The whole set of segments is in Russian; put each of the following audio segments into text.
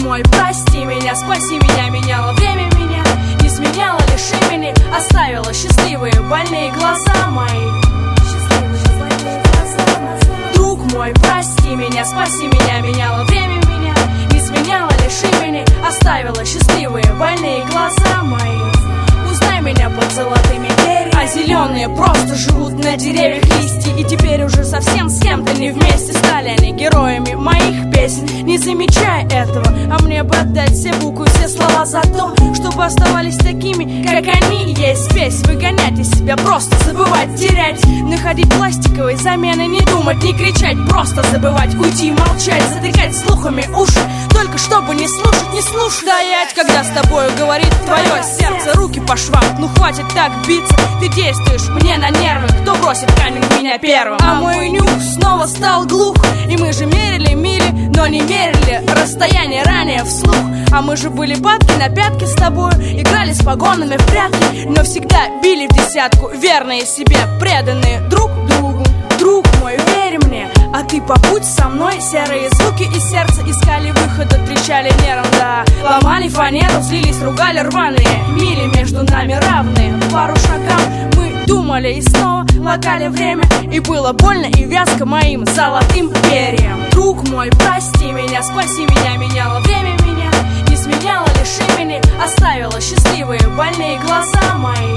мой, прости меня, спаси меня, меняла время меня, не сменяла лишь имени, оставила счастливые больные глаза мои. Друг мой, прости меня, спаси меня, меняла время меня, не сменяла лишь имени, оставила счастливые больные глаза мои. Узнай меня под золотыми перьями, а зеленые просто живут на деревьях листья. И теперь уже совсем с кем-то не вместе стали они героями моих песен, не замечая этого. А мне бы отдать все буквы, все слова за то, чтобы оставались такими, как они есть. Спесь выгонять из себя, просто забывать, терять, находить пластиковые замены, не думать, не кричать, просто забывать, уйти, молчать, затыкать слухами уши, только чтобы не слушать, не слушать. Стоять, когда с тобою говорит твое сердце, руки по швам, ну хватит так биться, ты действуешь мне на нервы, кто бросит камень в меня первым. А мой нюх снова стал глух, и мы же мерили мили, но не мерили расстояние ранее вслух. А мы же были падки на пятки с тобою, играли с погонами в прятки, но всегда били в десятку, верные себе, преданные друг другу. Друг мой, верь мне, а ты побудь со мной. Серые звуки из сердца искали выхода, трещали нервом, да. Ломали фанеру, злились, ругали рваные мили между нами равные. Пару шагам мы думали и снова локали время, и было больно и вязко моим золотым перьям. Друг мой, прости меня, спаси меня, меняла время меня, не сменяла лишь имени, оставила счастливые больные глаза мои.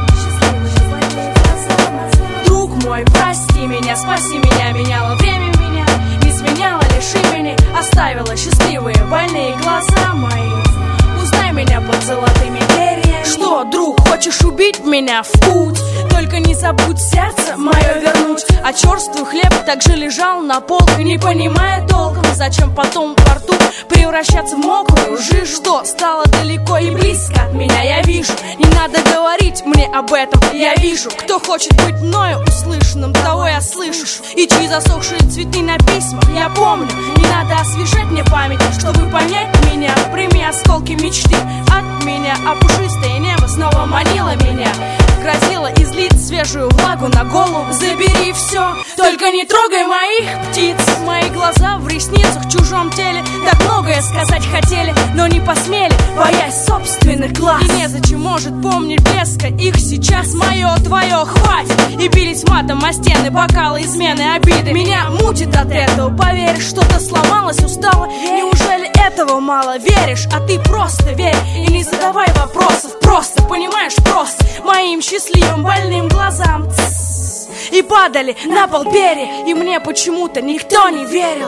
Друг мой, прости меня, спаси меня, меняла время меня, не сменяла лишь имени, оставила счастливые больные глаза мои. Узнай меня под золотыми перьями. Что, друг, хочешь убить меня в путь? Только не забудь сердце мое вернуть. А черствый хлеб также лежал на полке, не понимая толком, зачем потом во рту превращаться в мокрую жижу. Что стало далеко и близко от меня, я вижу. Не надо говорить мне об этом, я вижу. Кто хочет быть мною услышанным, того я слышу. И чьи засохшие цветы на письмах я помню. Не надо освежать мне память, чтобы понять меня. Прими осколки мечты от меня, а пушистое небо снова манило меня, грозило излить свежую влагу на голову. Забери все, только не трогай моих птиц. Мои глаза в ресницах, в чужом теле, так многое сказать хотели, но не посмели, боясь собственных глаз. И незачем может помнить блеска их сейчас. Мое, твое, хватит. И бились матом о стены, бокалы, измены, обиды. Меня мутит от этого, поверь, что-то сломалось, устало. Неужели этого мало? Веришь, а ты просто верь и не задавай вопросов. Просто, понимаешь, просто моим счастливым больным глазам. И падали на пол перья, и мне почему-то никто не верил.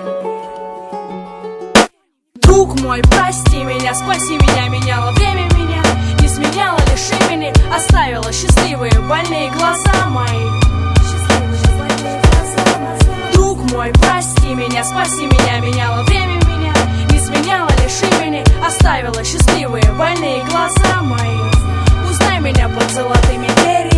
Друг мой, прости меня, спаси меня, меняла время меня, не сменяла лишь имени, оставила счастливые больные глаза мои. Друг мой, прости меня, спаси меня, меняла время меня, не сменяла лишь имени, оставила счастливые больные глаза мои. Узнай меня под золотыми перьями.